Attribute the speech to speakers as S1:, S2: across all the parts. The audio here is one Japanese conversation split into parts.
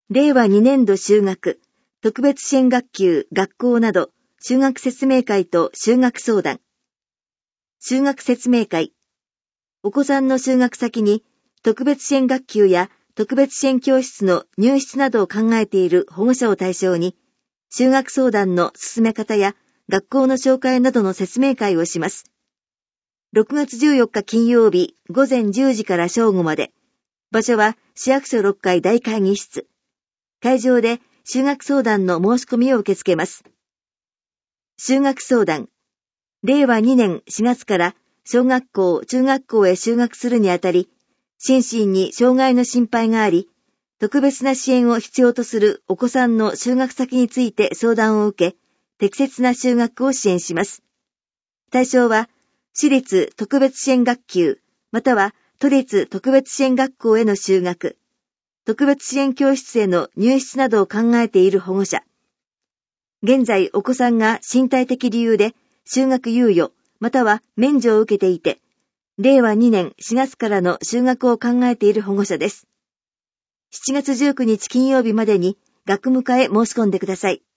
S1: 令和2年度就学、特別支援学級、学校など、就学説明会と就学相談。就学説明会。お子さんの就学先に、特別支援学級や特別支援教室の入室などを考えている保護者を対象に、就学相談の進め方や学校の紹介などの説明会をします。6月14日金曜日午前10時から正午まで。場所は市役所6階大会議室。会場で就学相談の申し込みを受け付けます。就学相談。令和2年4月から小学校、中学校へ就学するにあたり、心身に障害の心配があり、特別な支援を必要とするお子さんの就学先について相談を受け、適切な就学を支援します。対象は、私立特別支援学級、または都立特別支援学校への就学、特別支援教室への入室などを考えている保護者。現在お子さんが身体的理由で就学猶予、または免除を受けていて、令和2年4月からの就学を考えている保護者です。7月19日金曜日までに学務課へ申し込んでください。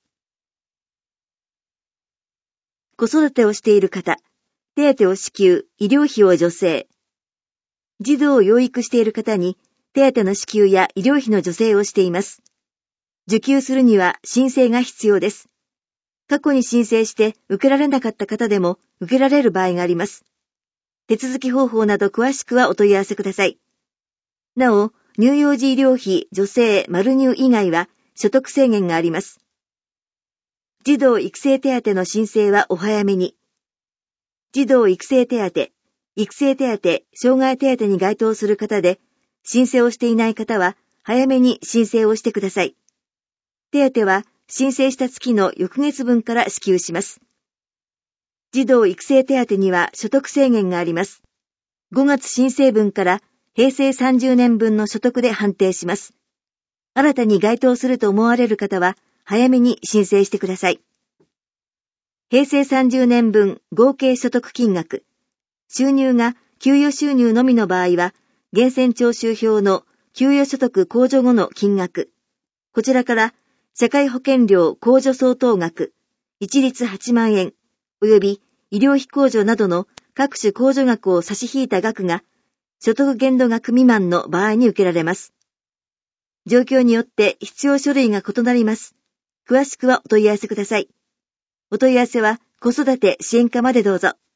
S1: 子育てをしている方、手当を支給、医療費を助成。児童を養育している方に手当の支給や医療費の助成をしています。受給するには申請が必要です。過去に申請して受けられなかった方でも受けられる場合があります。手続き方法など詳しくはお問い合わせください。なお、乳幼児医療費助成丸乳以外は所得制限があります。児童育成手当の申請はお早めに。児童育成手当、育成手当、障害手当に該当する方で、申請をしていない方は早めに申請をしてください。手当は申請した月の翌月分から支給します。児童育成手当には所得制限があります。5月申請分から平成30年分の所得で判定します。新たに該当すると思われる方は早めに申請してください。平成30年分合計所得金額。収入が給与収入のみの場合は、源泉徴収票の給与所得控除後の金額。こちらから社会保険料控除相当額、一律8万円、及び医療費控除などの各種控除額を差し引いた額が、所得限度額未満の場合に受けられます。状況によって必要書類が異なります。詳しくはお問い合わせください。お問い合わせは子育て支援課までどうぞ。